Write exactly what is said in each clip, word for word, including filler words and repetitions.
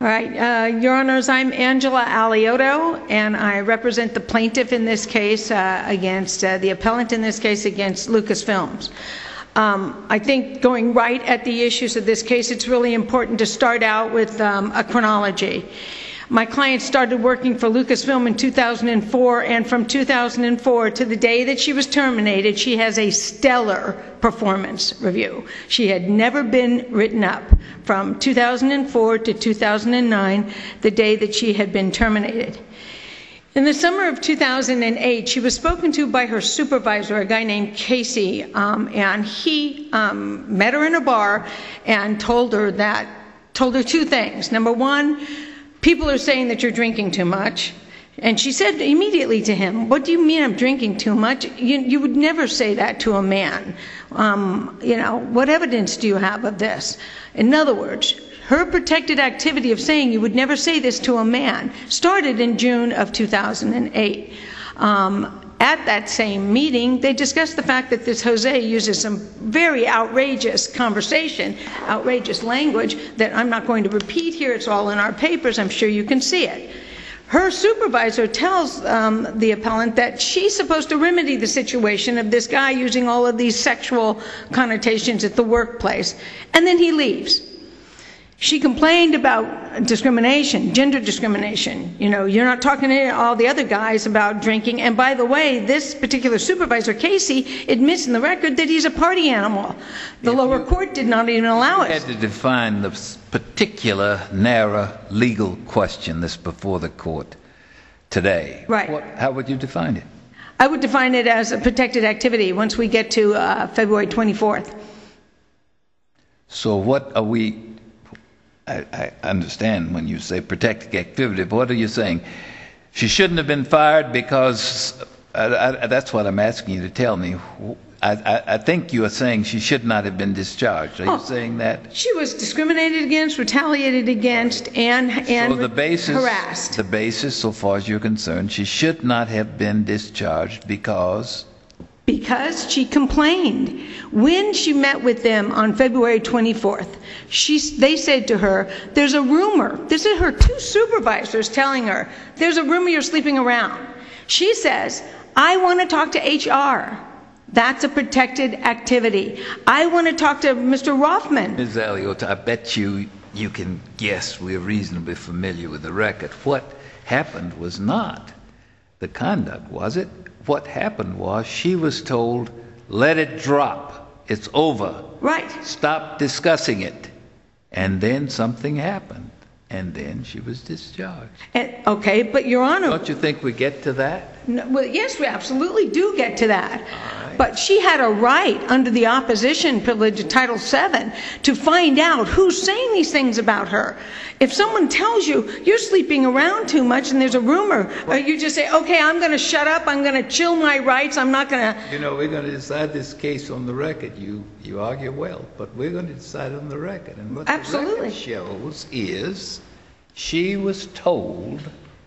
All right, uh, Your Honors, I'm Angela Aliotto, and I represent the plaintiff in this case uh, against, uh, the appellant in this case against Lucasfilms. Um, I think going right at the issues of this case, it's really important to start out with um, a chronology. My client started working for Lucasfilm in two thousand four, and from two thousand four to the day that she was terminated, she has a stellar performance review. She had never been written up from two thousand four to two thousand nine, the day that she had been terminated. In the summer of two thousand eight, she was spoken to by her supervisor, a guy named Casey, um, and he um, met her in a bar and told her that, told her two things. Number one, people are saying that you're drinking too much. And she said immediately to him, what do you mean I'm drinking too much? You, you would never say that to a man. Um, you know, what evidence do you have of this? In other words, her protected activity of saying you would never say this to a man started in June of two thousand eight. Um, At that same meeting, they discussed the fact that this Jose uses some very outrageous conversation, outrageous language that I'm not going to repeat here. It's all in our papers. I'm sure you can see it. Her supervisor tells um, the appellant that she's supposed to remedy the situation of this guy using all of these sexual connotations at the workplace, and then he leaves. She complained about discrimination, gender discrimination. You know, you're not talking to all the other guys about drinking. And by the way, this particular supervisor, Casey, admits in the record that he's a party animal. The if lower you, court did not even allow it. You had to define the particular, narrow legal question that's before the court today. Right. What, how would you define it? I would define it as a protected activity once we get to uh, February twenty-fourth. So what are we... I, I understand when you say protected activity, but what are you saying? She shouldn't have been fired because, uh, I, that's what I'm asking you to tell me. I, I, I think you are saying she should not have been discharged. Are oh, you saying that? She was discriminated against, retaliated against, and, and so the basis, harassed. The basis, so far as you're concerned, she should not have been discharged because... Because she complained. When she met with them on February twenty-fourth, she, they said to her, there's a rumor. This is her two supervisors telling her, there's a rumor you're sleeping around. She says, I want to talk to H R. That's a protected activity. I want to talk to Mister Rothman. Miz Aliotto, I bet you you can guess we're reasonably familiar with the record. What happened was not the conduct, was it? What happened was she was told, let it drop. It's over. Right. Stop discussing it. And then something happened. And then she was discharged. And, okay, but Your Honor... Don't you think we get to that? No, well, yes, we absolutely do get to that. Right. But she had a right under the opposition privilege of Title seven to find out who's saying these things about her. If someone tells you you're sleeping around too much and there's a rumor, or you just say, okay, I'm going to shut up, I'm going to chill my rights, I'm not going to... You know, we're going to decide this case on the record. You you argue well, but we're going to decide on the record. And what absolutely. the record shows is she was told,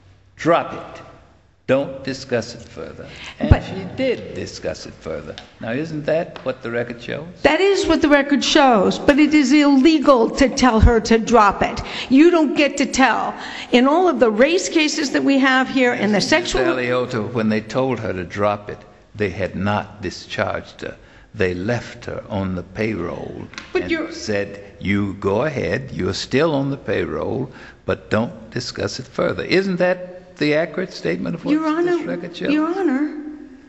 drop it. Don't discuss it further. And but, she did discuss it further. Now, isn't that what the record shows? That is what the record shows, but it is illegal to tell her to drop it. You don't get to tell. In all of the race cases that we have here and the sexual... Miz Aliotto, when they told her to drop it, they had not discharged her. They left her on the payroll but and you're... said, you go ahead, you're still on the payroll, but don't discuss it further. Isn't that the accurate statement of what Your Honor, this record shows? Your Honor,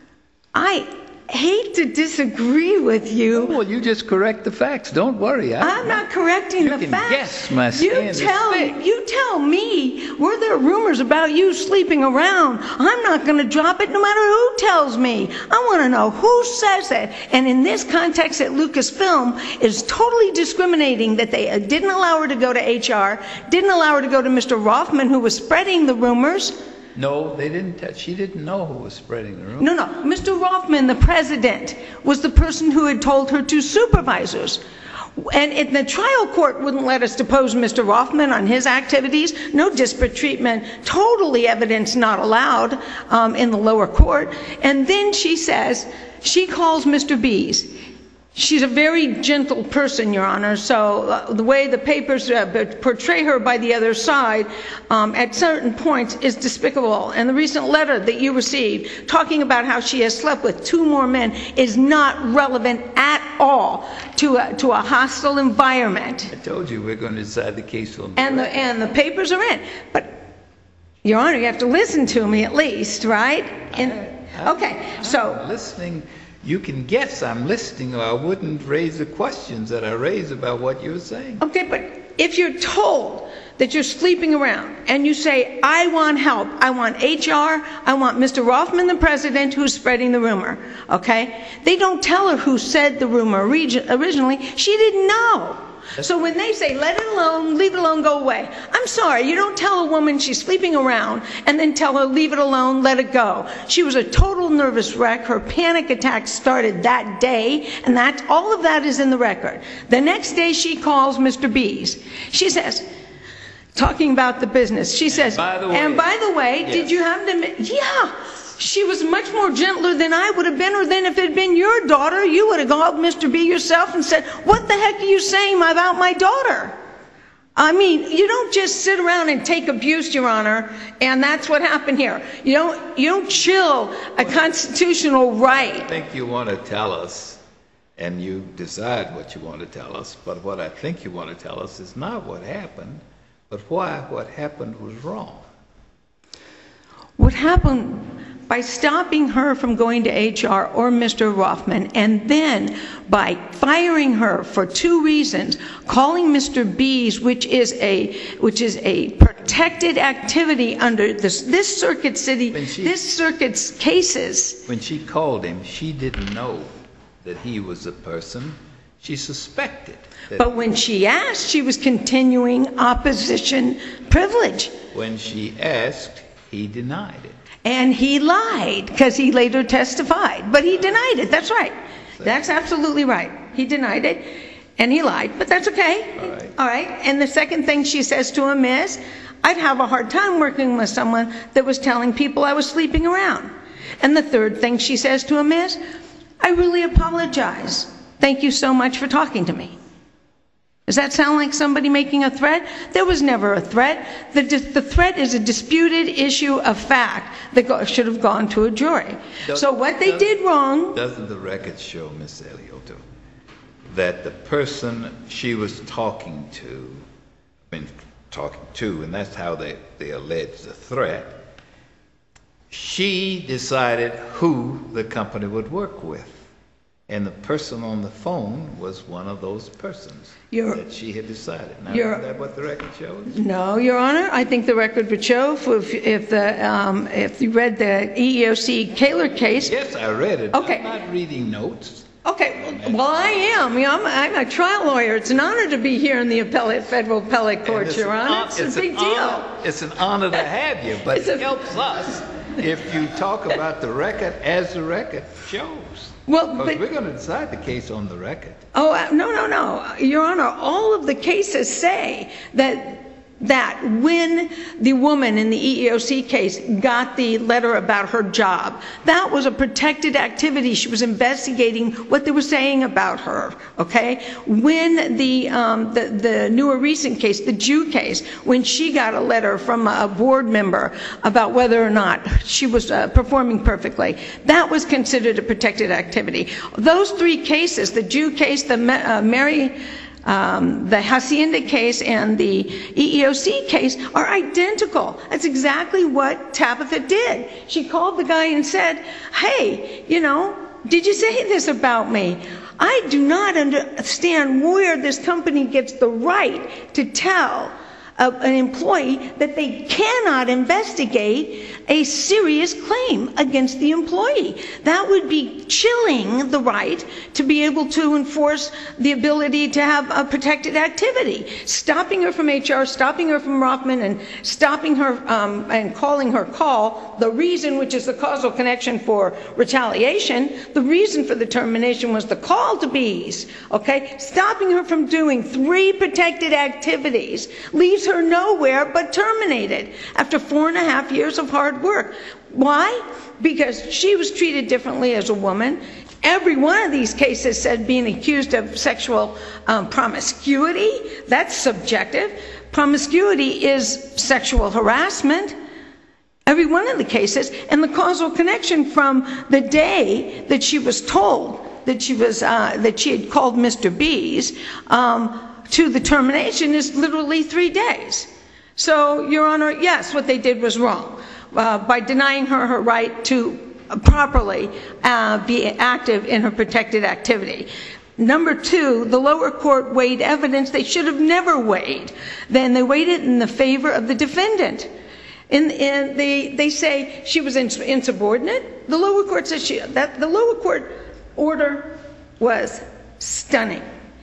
I hate to disagree with you. Oh, well, you just correct the facts. Don't worry. I, I'm not correcting you the can facts. Guess my you skin tell is thick. you tell me, were there rumors about you sleeping around? I'm not going to drop it no matter who tells me. I want to know who says it. And in this context at Lucasfilm is totally discriminating that they didn't allow her to go to H R, didn't allow her to go to Mister Rothman, who was spreading the rumors. No, they didn't. Tell, she didn't know who was spreading the rumors. No, no. Mister Rothman, the president, was the person who had told her two supervisors. And it, the trial court wouldn't let us depose Mister Rothman on his activities. No disparate treatment. Totally evidence not allowed um, in the lower court. And then she says, she calls Mister Bees. She's a very gentle person, Your Honor, so uh, the way the papers uh, portray her by the other side um, at certain points is despicable. And the recent letter that you received talking about how she has slept with two more men is not relevant at all to a, to a hostile environment. I told you we're going to decide the case on the And the, and the papers are in. But, Your Honor, you have to listen to me at least, right? And, I, I, okay, so... I'm listening. You can guess I'm listening, or I wouldn't raise the questions that I raise about what you're saying. Okay, but if you're told that you're sleeping around and you say, I want help, I want H R, I want Mister Rothman, the president, who's spreading the rumor, okay? They don't tell her who said the rumor originally. She didn't know. So when they say, let it alone, leave it alone, go away, I'm sorry, you don't tell a woman she's sleeping around and then tell her, leave it alone, let it go. She was a total nervous wreck. Her panic attack started that day, and that, all of that is in the record. The next day she calls Mister Bees. She says, talking about the business, she says, by the way, and by the way, yes. did you have to, yeah. She was much more gentler than I would have been, or than if it had been your daughter, you would have called Mister B yourself and said, what the heck are you saying about my daughter? I mean, you don't just sit around and take abuse, Your Honor, and that's what happened here. You don't, you don't chill a constitutional right. I think you want to tell us, and you decide what you want to tell us, but what I think you want to tell us is not what happened, but why what happened was wrong. What happened by stopping her from going to H R or Mister Rothman, and then by firing her for two reasons, calling Mister Bees, which is a which is a protected activity under this this circuit city, she, this circuit's cases. When she called him, she didn't know that he was a person. She suspected. But when she asked, she was continuing opposition privilege. When she asked, he denied it. And he lied, because he later testified. But he denied it. That's right. That's absolutely right. He denied it, and he lied. But that's okay. All right. All right. And the second thing she says to him is, I'd have a hard time working with someone that was telling people I was sleeping around. And the third thing she says to him is, I really apologize. Thank you so much for talking to me. Does that sound like somebody making a threat? There was never a threat. The, the threat is a disputed issue of fact that go, should have gone to a jury. Does, so what they does, did wrong... Doesn't the record show, Miz Alioto, that the person she was talking to, I mean, talking to, and that's how they, they allege the threat, she decided who the company would work with. And the person on the phone was one of those persons you're, that she had decided. Now, isn't that what the record shows? No, Your Honor. I think the record would show if, if, the, um, if you read the E E O C Kaler case. Yes, I read it. Okay. I'm not reading notes. Okay, well, I am. You know, I'm, I'm a trial lawyer. It's an honor to be here in the appellate, federal appellate court, Your Honor. It's, it's a big deal. Honor, it's an honor to have you, but it helps us if you talk about the record as the record shows. Well, but we're going to decide the case on the record. Oh, uh, no, no, no. Your Honor, all of the cases say that that when the woman in the E E O C case got the letter about her job, that was a protected activity. She was investigating what they were saying about her, okay? When the, um, the, the newer recent case, the Jew case, when she got a letter from a board member about whether or not she was uh, performing perfectly, that was considered a protected activity. Those three cases, the Jew case, the uh, Mary... Um, the Hacienda case and the E E O C case are identical. That's exactly what Tabitha did. She called the guy and said, hey, you know, did you say this about me? I do not understand where this company gets the right to tell a, an employee that they cannot investigate a serious claim against the employee. That would be chilling the right to be able to enforce the ability to have a protected activity. Stopping her from H R, stopping her from Rothman, and stopping her um, and calling her call, the reason, which is the causal connection for retaliation, the reason for the termination was the call to Bees, okay? Stopping her from doing three protected activities leaves her nowhere but terminated after four and a half years of hard work. Why? Because she was treated differently as a woman. Every one of these cases said being accused of sexual um, promiscuity. That's subjective. Promiscuity is sexual harassment. Every one of the cases, and the causal connection from the day that she was told that she was uh, that she had called Mister B's um, to the termination is literally three days. So, Your Honor, yes, what they did was wrong uh, by denying her her right to properly uh, be active in her protected activity. Number two, the lower court weighed evidence they should have never weighed. Then they weighed it in the favor of the defendant. In, in they, they say she was insubordinate. The lower court says she, that the lower court order was stunning.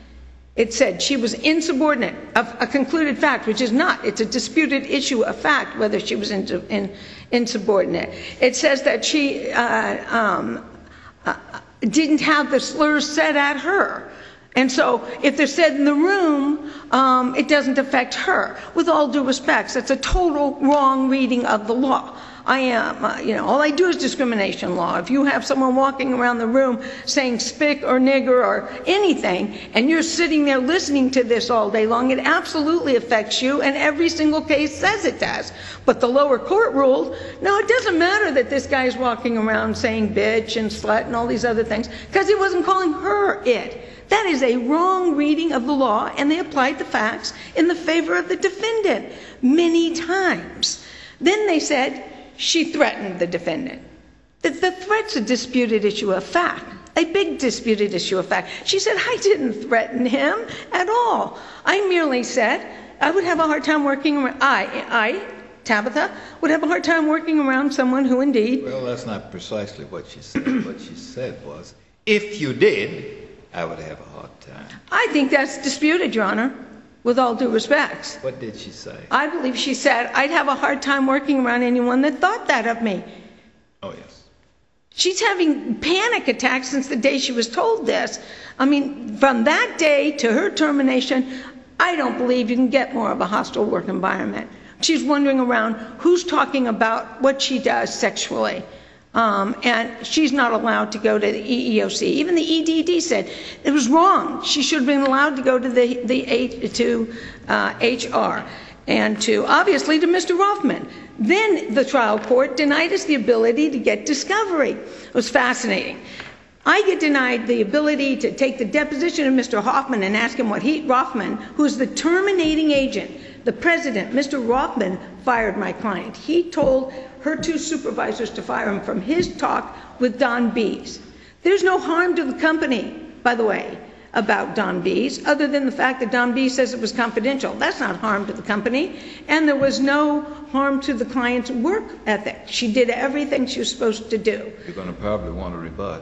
It said she was insubordinate, a, a concluded fact, which is not. It's a disputed issue of fact whether she was in, in, insubordinate. It says that she uh, um, uh, didn't have the slurs said at her. And so if they're said in the room, um, it doesn't affect her. With all due respect, that's a total wrong reading of the law. I am, uh, you know, all I do is discrimination law. If you have someone walking around the room saying spick or nigger or anything, and you're sitting there listening to this all day long, it absolutely affects you, and every single case says it does. But the lower court ruled, no, it doesn't matter that this guy is walking around saying bitch and slut and all these other things, because he wasn't calling her it. That is a wrong reading of the law, and they applied the facts in the favor of the defendant many times. Then they said she threatened the defendant. The, the threat's a disputed issue of fact, a big disputed issue of fact. She said, I didn't threaten him at all. I merely said I would have a hard time working around, I, I, Tabitha, would have a hard time working around someone who indeed... Well, that's not precisely what she said. What she said was, if you did, I would have a hard time. I think that's disputed, Your Honor, with all due respects. What did she say? I believe she said, I'd have a hard time working around anyone that thought that of me. Oh, yes. She's having panic attacks since the day she was told this. I mean, from that day to her termination, I don't believe you can get more of a hostile work environment. She's wandering around who's talking about what she does sexually. Um, and she's not allowed to go to the E E O C. Even the E D D said it was wrong. She should have been allowed to go to the, the to uh, H R and to, obviously, to Mister Rothman. Then the trial court denied us the ability to get discovery. It was fascinating. I get denied the ability to take the deposition of Mister Hoffman and ask him what he, Rothman, who's the terminating agent, the president, Mister Rothman, fired my client. He told her two supervisors to fire him from his talk with Don Bees. There's no harm to the company, by the way, about Don Bees, other than the fact that Don Bees says it was confidential. That's not harm to the company. And there was no harm to the client's work ethic. She did everything she was supposed to do. You're going to probably want to rebut.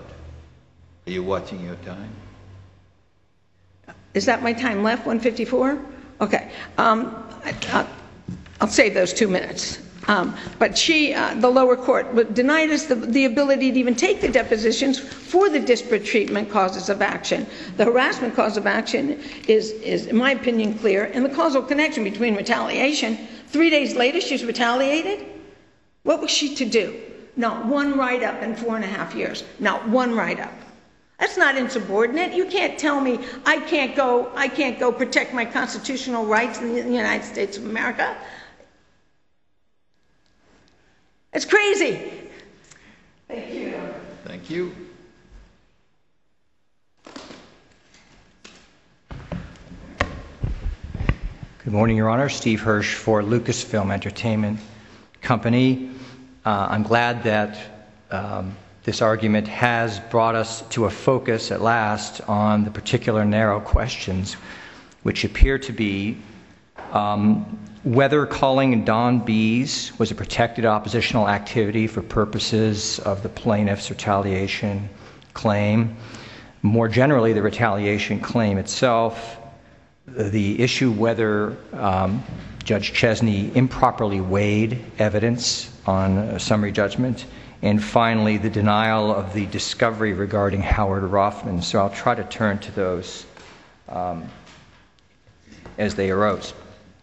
Are you watching your time? Is that my time left, one fifty-four? Okay. Um, I, I'll save those two minutes. Um, but she, uh, the lower court, denied us the, the ability to even take the depositions for the disparate treatment causes of action. The harassment cause of action is, is, in my opinion, clear, and the causal connection between retaliation. Three days later, she's retaliated. What was she to do? Not one write-up in four and a half years. Not one write-up. That's not insubordinate. You can't tell me I can't go, I can't go protect my constitutional rights in the United States of America. It's crazy. Thank you. Thank you. Good morning, Your Honor. Steve Hirsch for Lucasfilm Entertainment Company. Uh, I'm glad that um, this argument has brought us to a focus at last on the particular narrow questions, which appear to be um, whether calling Don Bees was a protected oppositional activity for purposes of the plaintiff's retaliation claim. More generally, the retaliation claim itself, the issue whether um, Judge Chesney improperly weighed evidence on a summary judgment, and finally, the denial of the discovery regarding Howard Rothman. So I'll try to turn to those um, as they arose.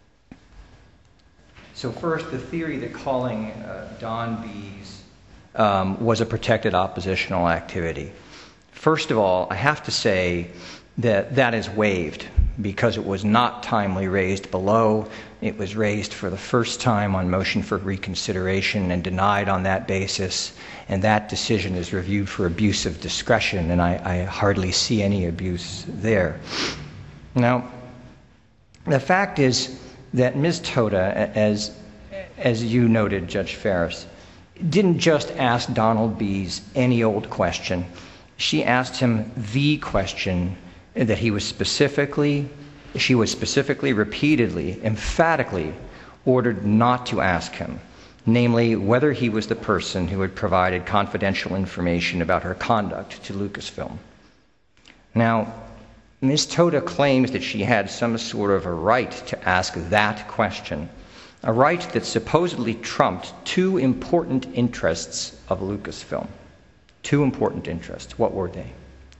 So first, the theory that calling uh, Don Bees um, was a protected oppositional activity. First of all, I have to say that that is waived because it was not timely raised below. It was raised for the first time on motion for reconsideration and denied on that basis, and that decision is reviewed for abuse of discretion, and I, I hardly see any abuse there. Now, the fact is that Miz Toda, as, as you noted, Judge Ferris, didn't just ask Donald Bees any old question. She asked him the question that he was specifically, she was specifically, repeatedly, emphatically ordered not to ask him, namely whether he was the person who had provided confidential information about her conduct to Lucasfilm. Now, Miz Toda claims that she had some sort of a right to ask that question, a right that supposedly trumped two important interests of Lucasfilm. Two important interests. What were they?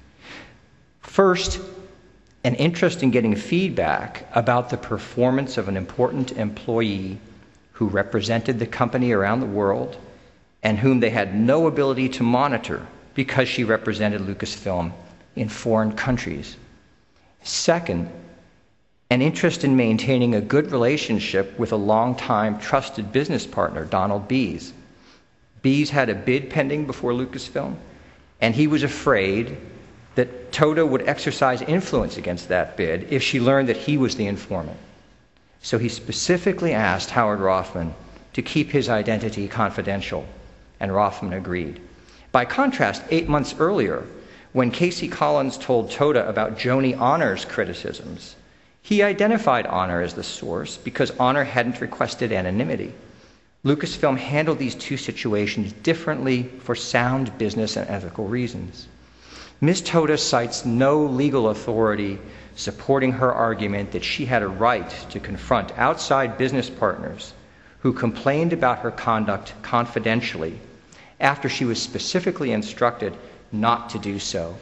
First, an interest in getting feedback about the performance of an important employee who represented the company around the world and whom they had no ability to monitor because she represented Lucasfilm in foreign countries. Second, an interest in maintaining a good relationship with a longtime trusted business partner, Donald Bees. Bees had a bid pending before Lucasfilm, and he was afraid that Toda would exercise influence against that bid if she learned that he was the informant. So he specifically asked Howard Rothman to keep his identity confidential, and Rothman agreed. By contrast, eight months earlier, when Casey Collins told Toda about Joni Honor's criticisms, he identified Honor as the source because Honor hadn't requested anonymity. Lucasfilm handled these two situations differently for sound business and ethical reasons. Miz Toda cites no legal authority supporting her argument that she had a right to confront outside business partners who complained about her conduct confidentially after she was specifically instructed not to do so.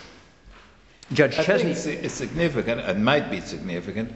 Judge I Chesney... think it's significant, it might be significant.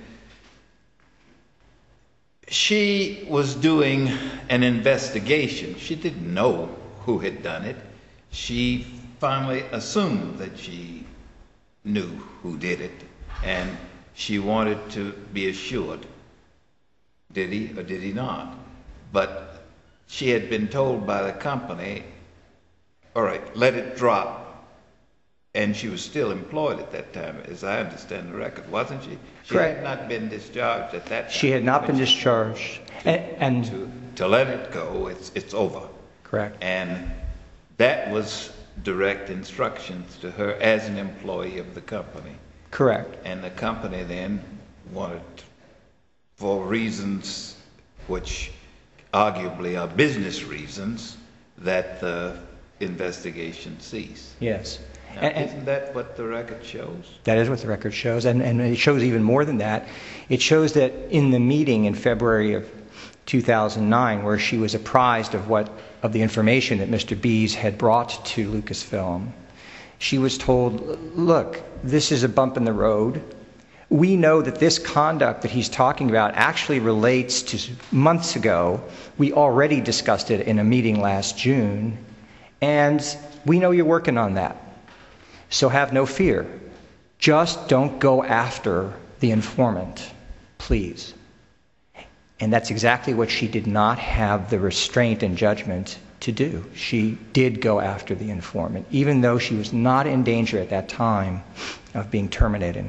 She was doing an investigation. She didn't know who had done it. She finally assumed that she knew who did it, and she wanted to be assured. Did he or did he not? But she had been told by the company, all right, let it drop. And she was still employed at that time, as I understand the record, wasn't she? She Correct. had not been discharged at that time. She had not been discharged. To, and, and to, to let it go, it's, it's over. Correct. And that was direct instructions to her as an employee of the company. Correct. And the company then wanted, for reasons which arguably are business reasons, that the investigation cease. Yes. Now, And- isn't that what the record shows? That is what the record shows, and, and it shows even more than that. It shows that in the meeting in February of two thousand nine, where she was apprised of what of the information that Mister Bees had brought to Lucasfilm, she was told, look, this is a bump in the road. We know that this conduct that he's talking about actually relates to months ago. We already discussed it in a meeting last June, and we know you're working on that. So have no fear. Just don't go after the informant, please. And that's exactly what she did not have the restraint and judgment to do. She did go after the informant, even though she was not in danger at that time of being terminated.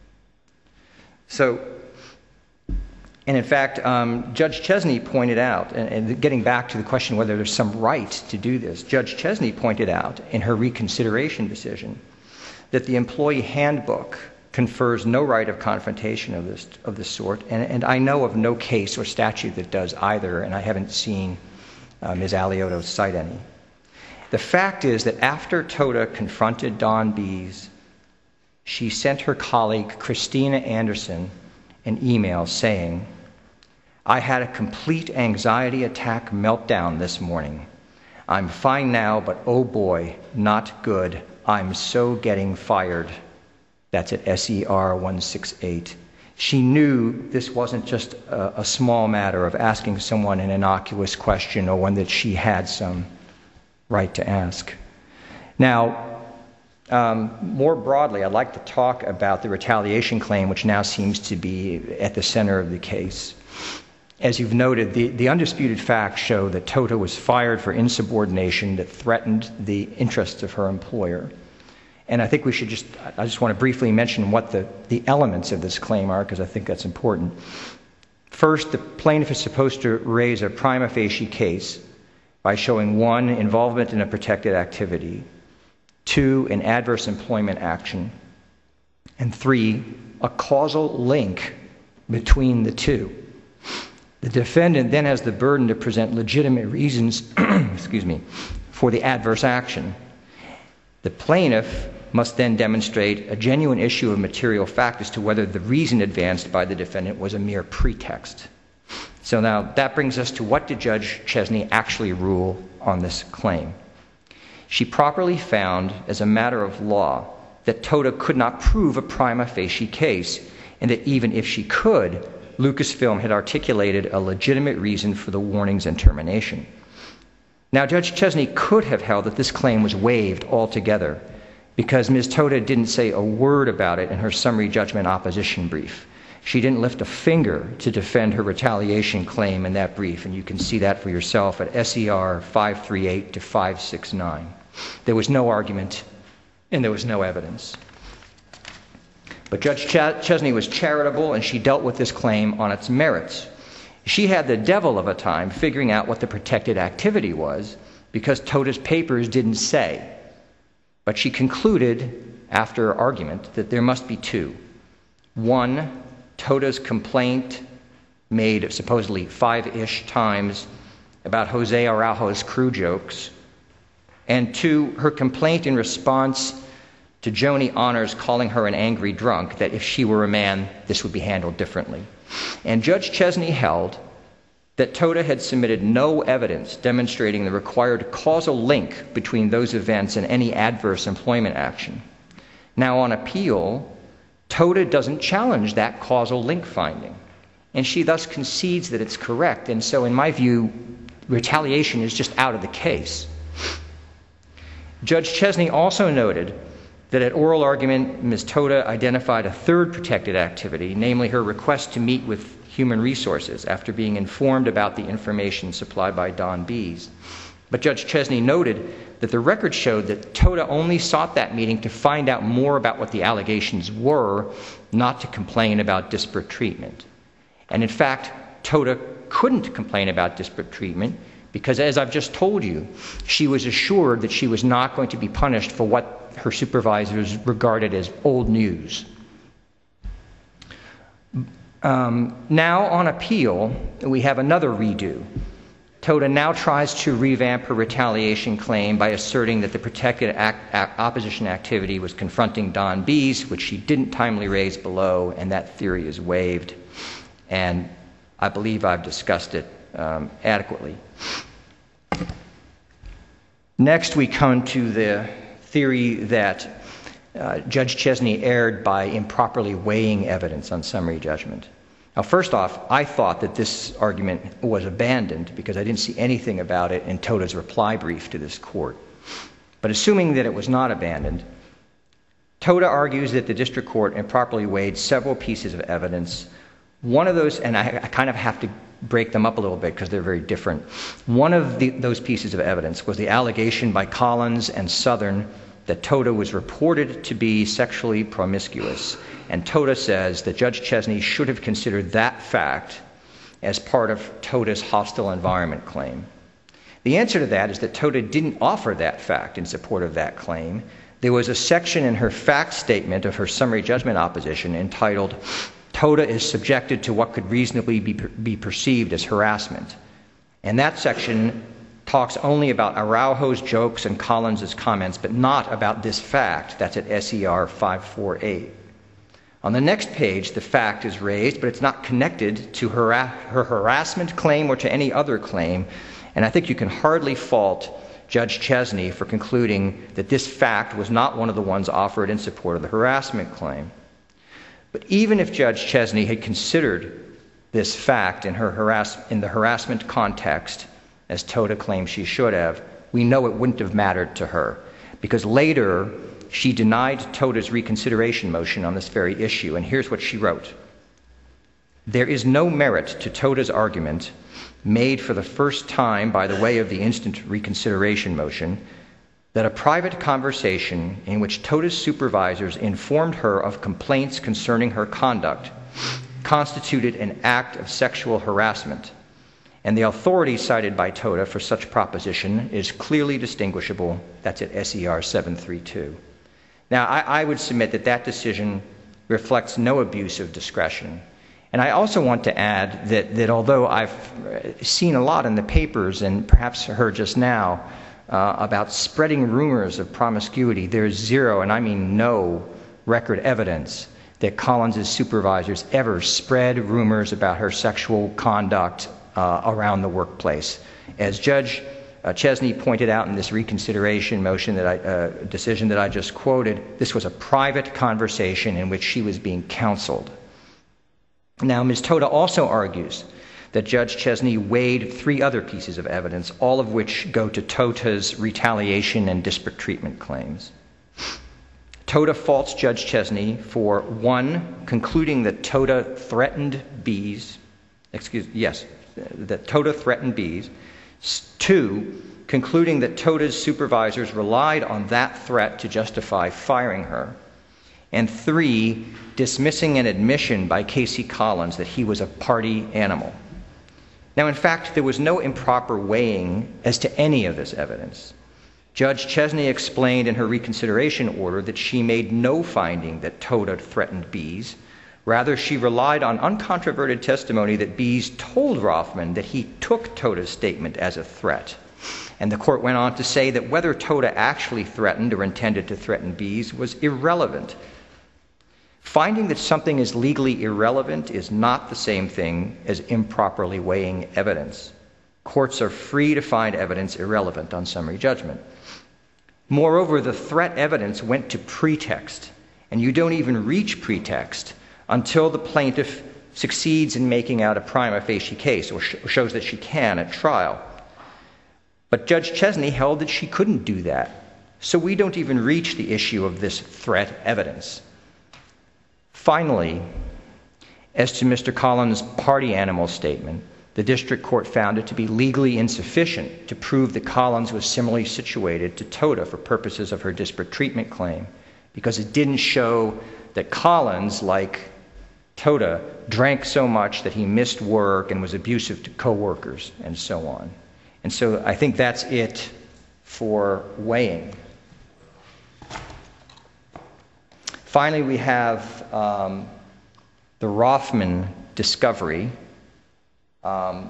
So, and in fact, um, Judge Chesney pointed out, and, and getting back to the question whether there's some right to do this, Judge Chesney pointed out in her reconsideration decision that the employee handbook confers no right of confrontation of this of this sort, and, and I know of no case or statute that does either, and I haven't seen uh, Miz Alioto cite any. The fact is that after Toda confronted Don Bees, she sent her colleague Christina Anderson an email saying, I had a complete anxiety attack meltdown this morning. I'm fine now, but oh boy, not good. I'm so getting fired. That's at S E R one sixty-eight. She knew this wasn't just a, a small matter of asking someone an innocuous question or one that she had some right to ask. Now, Um, more broadly, I'd like to talk about the retaliation claim, which now seems to be at the center of the case. As you've noted, the, the undisputed facts show that Tota was fired for insubordination that threatened the interests of her employer. And I think we should just, I just want to briefly mention what the, the elements of this claim are, because I think that's important. First, the plaintiff is supposed to raise a prima facie case by showing, one, involvement in a protected activity, two, an adverse employment action, and three, a causal link between the two. The defendant then has the burden to present legitimate reasons excuse me, for the adverse action. The plaintiff must then demonstrate a genuine issue of material fact as to whether the reason advanced by the defendant was a mere pretext. So now that brings us to, what did Judge Chesney actually rule on this claim? She properly found, as a matter of law, that Tota could not prove a prima facie case, and that even if she could, Lucasfilm had articulated a legitimate reason for the warnings and termination. Now, Judge Chesney could have held that this claim was waived altogether, because Miz Tota didn't say a word about it in her summary judgment opposition brief. She didn't lift a finger to defend her retaliation claim in that brief, and you can see that for yourself at S E R five thirty-eight to five sixty-nine. There was no argument, and there was no evidence. But Judge Ch- Chesney was charitable, and she dealt with this claim on its merits. She had the devil of a time figuring out what the protected activity was, because Tota's papers didn't say. But she concluded, after argument, that there must be two. One, Tota's complaint made supposedly five-ish times about Jose Araujo's crew jokes, and two, her complaint in response to Joni Honors calling her an angry drunk, that if she were a man, this would be handled differently. And Judge Chesney held that Tota had submitted no evidence demonstrating the required causal link between those events and any adverse employment action. Now, on appeal, Tota doesn't challenge that causal link finding, and she thus concedes that it's correct, and so in my view, retaliation is just out of the case. Judge Chesney also noted that at oral argument, Miz Tota identified a third protected activity, namely her request to meet with Human Resources after being informed about the information supplied by Don Bees. But Judge Chesney noted that the record showed that Tota only sought that meeting to find out more about what the allegations were, not to complain about disparate treatment. And in fact, Tota couldn't complain about disparate treatment because, as I've just told you, she was assured that she was not going to be punished for what her supervisors regarded as old news. Um, now on appeal, we have another redo. Tota now tries to revamp her retaliation claim by asserting that the protected act, act, opposition activity was confronting Don Bees, which she didn't timely raise below, and that theory is waived. And I believe I've discussed it um, adequately. Next, we come to the theory that uh, Judge Chesney erred by improperly weighing evidence on summary judgment. Now, first off, I thought that this argument was abandoned because I didn't see anything about it in Tota's reply brief to this court. But assuming that it was not abandoned, Tota argues that the district court improperly weighed several pieces of evidence. One of those, and I, I kind of have to break them up a little bit because they're very different. One of the, those pieces of evidence was the allegation by Collins and Southern that Tota was reported to be sexually promiscuous. And Tota says that Judge Chesney should have considered that fact as part of Tota's hostile environment claim. The answer to that is that Tota didn't offer that fact in support of that claim. There was a section in her fact statement of her summary judgment opposition entitled, "Tota is subjected to what could reasonably be, be perceived as harassment." And that section talks only about Araujo's jokes and Collins' comments, but not about this fact. That's at S E R five forty-eight. On the next page, the fact is raised, but it's not connected to her, her harassment claim or to any other claim. And I think you can hardly fault Judge Chesney for concluding that this fact was not one of the ones offered in support of the harassment claim. But even if Judge Chesney had considered this fact in, her harass, in the harassment context, as Tota claims she should have, we know it wouldn't have mattered to her. Because later, she denied Toda's reconsideration motion on this very issue, and here's what she wrote. There is no merit to Toda's argument made for the first time by the way of the instant reconsideration motion that a private conversation in which Toda's supervisors informed her of complaints concerning her conduct constituted an act of sexual harassment, and the authority cited by Toda for such proposition is clearly distinguishable. That's at S E R seven thirty-two. Now, I, I would submit that that decision reflects no abuse of discretion. And I also want to add that, that although I've seen a lot in the papers and perhaps heard just now uh, about spreading rumors of promiscuity, there's zero, and I mean no, record evidence that Collins' supervisors ever spread rumors about her sexual conduct uh, around the workplace. As Judge uh, Chesney pointed out in this reconsideration motion that I, uh, decision that I just quoted, this was a private conversation in which she was being counseled. Now, Miz Toda also argues that Judge Chesney weighed three other pieces of evidence, all of which go to Toda's retaliation and disparate treatment claims. Toda faults Judge Chesney for, one, concluding that Toda threatened bees, excuse, yes, that Toda threatened bees. Two, concluding that Toda's supervisors relied on that threat to justify firing her. And three, dismissing an admission by Casey Collins that he was a party animal. Now, in fact, there was no improper weighing as to any of this evidence. Judge Chesney explained in her reconsideration order that she made no finding that Toda threatened bees. Rather, she relied on uncontroverted testimony that Bees told Rothman that he took Toda's statement as a threat. And the court went on to say that whether Toda actually threatened or intended to threaten Bees was irrelevant. Finding that something is legally irrelevant is not the same thing as improperly weighing evidence. Courts are free to find evidence irrelevant on summary judgment. Moreover, the threat evidence went to pretext, and you don't even reach pretext until the plaintiff succeeds in making out a prima facie case or sh- shows that she can at trial. But Judge Chesney held that she couldn't do that, so we don't even reach the issue of this threat evidence. Finally, as to Mister Collins' party animal statement, the district court found it to be legally insufficient to prove that Collins was similarly situated to Toda for purposes of her disparate treatment claim, because it didn't show that Collins, like Toda, drank so much that he missed work and was abusive to coworkers and so on. And so I think that's it for weighing. Finally, we have um, the Rothman discovery. Um,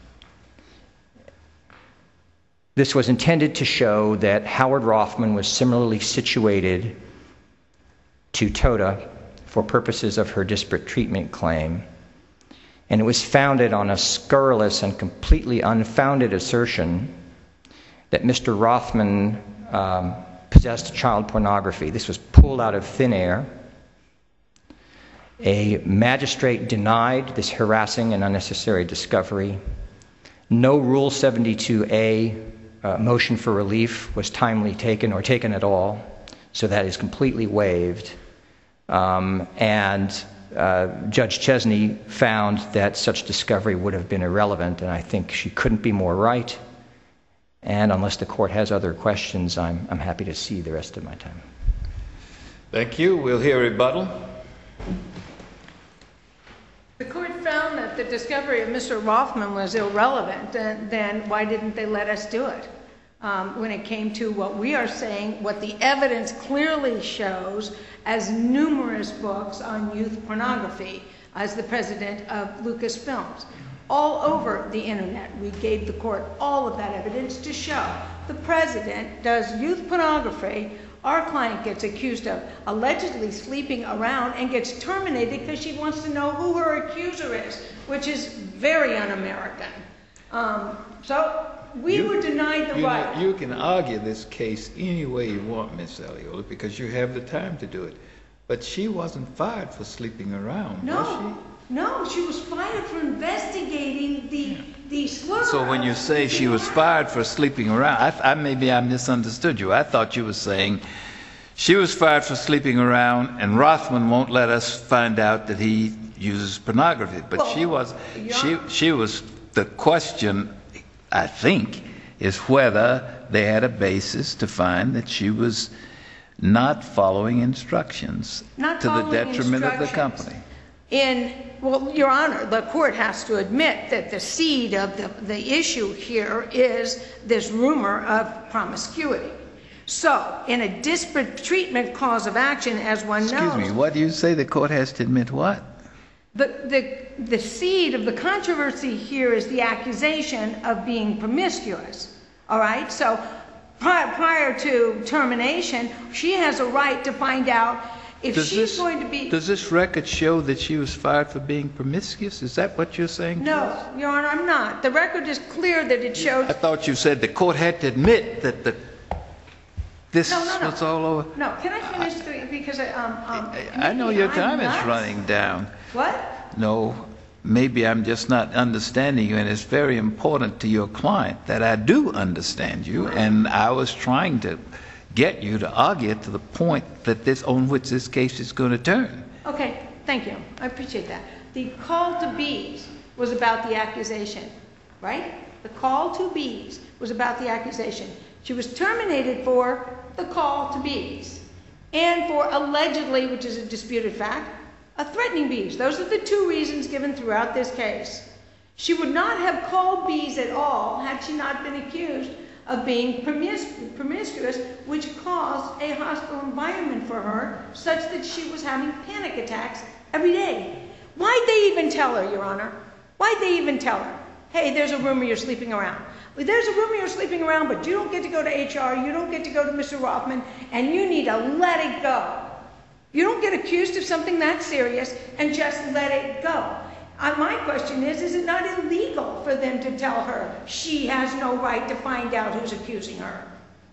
this was intended to show that Howard Rothman was similarly situated to Toda for purposes of her disparate treatment claim. And it was founded on a scurrilous and completely unfounded assertion that Mister Rothman um, possessed child pornography. This was pulled out of thin air. A magistrate denied this harassing and unnecessary discovery. No Rule seventy-two A uh, motion for relief was timely taken or taken at all, so that is completely waived. Um, and uh, Judge Chesney found that such discovery would have been irrelevant, and I think she couldn't be more right. And unless the court has other questions, I'm, I'm happy to see the rest of my time. Thank you. We'll hear rebuttal. The court found that the discovery of Mister Rothman was irrelevant, and then why didn't they let us do it? Um, when it came to what we are saying, what the evidence clearly shows as numerous books on youth pornography, as the president of Lucasfilms. All over the internet, we gave the court all of that evidence to show the president does youth pornography. Our client gets accused of allegedly sleeping around and gets terminated because she wants to know who her accuser is, which is very un-American. Um, so we you, were denied the you, right. You can argue this case any way you want, Miss Aliola, because you have the time to do it. But she wasn't fired for sleeping around, no, was she? No, she was fired for investigating the, the slur. So when you say she was fired for sleeping around, I, I maybe I misunderstood you. I thought you were saying She was fired for sleeping around, and Rothman won't let us find out that he uses pornography. But Well, she was, Your she, Honor. she was, the question, I think, is whether they had a basis to find that she was not following instructions Not to the following detriment of the instructions. company. In, well, Your Honor, the court has to admit that the seed of the, the issue here is this rumor of promiscuity. So, in a disparate treatment cause of action, as one knows... Excuse me, what do you say the court has to admit what? The, the, the seed of the controversy here is the accusation of being promiscuous, all right? So prior, prior to termination, she has a right to find out if Does she's this, going to be... does this record show that she was fired for being promiscuous? Is that what you're saying? No, Your Honor, I'm not. The record is clear that it shows... I thought you said the court had to admit that the, this No, no, no. was all over. No, can I finish the, because I, um, um... I I know maybe your I'm time is nuts. running down. What? No, maybe I'm just not understanding you, and it's very important to your client that I do understand you, and I was trying to get you to argue to the point that this, on which this case is going to turn. Okay, thank you. I appreciate that. The call to bees was about the accusation, right? The call to bees was about the accusation. She was terminated for the call to bees and for allegedly, which is a disputed fact, a threatening bees. Those are the two reasons given throughout this case. She would not have called bees at all had she not been accused of being promis- promiscuous, which caused a hostile environment for her, such that she was having panic attacks every day. Why'd they even tell her, Your Honor? Why'd they even tell her? Hey, there's a rumor you're sleeping around. Well, there's a rumor you're sleeping around, but you don't get to go to H R, you don't get to go to Mister Rothman, and you need to let it go. You don't get accused of something that serious and just let it go. Uh, my question is, is it not illegal for them to tell her she has no right to find out who's accusing her?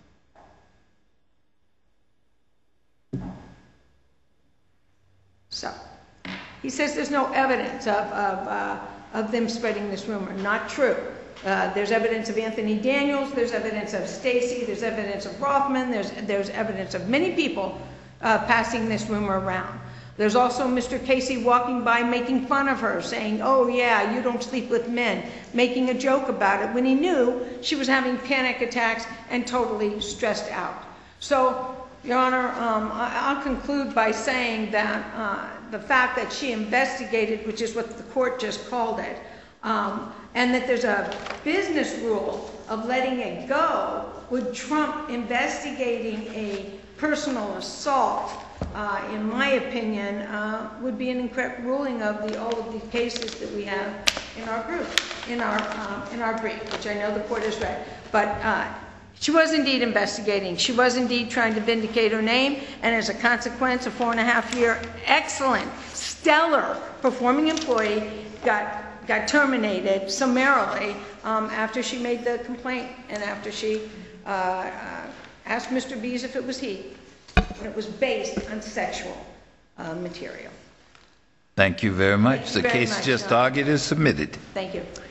So, he says there's no evidence of, of, uh, of them spreading this rumor. Not true. Uh, there's evidence of Anthony Daniels, there's evidence of Stacy, there's evidence of Rothman, there's, there's evidence of many people uh, passing this rumor around. There's also Mister Casey walking by making fun of her, saying, oh yeah, you don't sleep with men, making a joke about it when he knew she was having panic attacks and totally stressed out. So, Your Honor, um, I, I'll conclude by saying that uh, the fact that she investigated, which is what the court just called it, um, and that there's a business rule of letting it go would trump investigating a personal assault, uh, in my opinion, uh, would be an incorrect ruling of the, all of the cases that we have in our group, in our, um, in our brief, which I know the court has read. But uh, she was indeed investigating. She was indeed trying to vindicate her name, and as a consequence, a four and a half year excellent, stellar performing employee got got terminated summarily um, after she made the complaint and after she uh, uh, asked Mister Bees if it was he. And it was based on sexual uh, material. Thank you very much. Thank you The very case much, just Your Honor. argued is submitted. Thank you.